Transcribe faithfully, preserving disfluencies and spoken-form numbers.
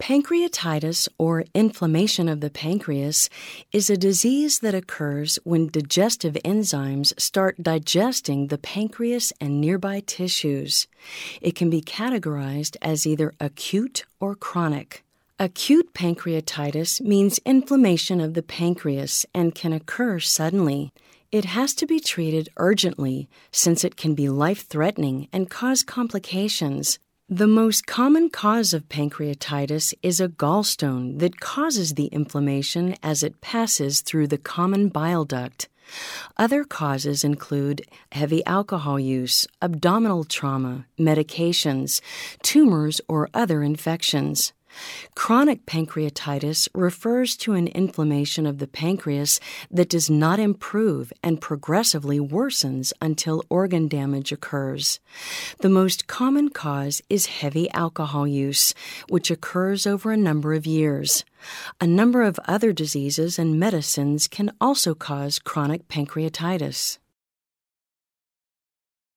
Pancreatitis, or inflammation of the pancreas, is a disease that occurs when digestive enzymes start digesting the pancreas and nearby tissues. It can be categorized as either acute or chronic. Acute pancreatitis means inflammation of the pancreas and can occur suddenly. It has to be treated urgently since it can be life-threatening and cause complications. The most common cause of pancreatitis is a gallstone that causes the inflammation as it passes through the common bile duct. Other causes include heavy alcohol use, abdominal trauma, medications, tumors, or other infections. Chronic pancreatitis refers to an inflammation of the pancreas that does not improve and progressively worsens until organ damage occurs. The most common cause is heavy alcohol use, which occurs over a number of years. A number of other diseases and medicines can also cause chronic pancreatitis.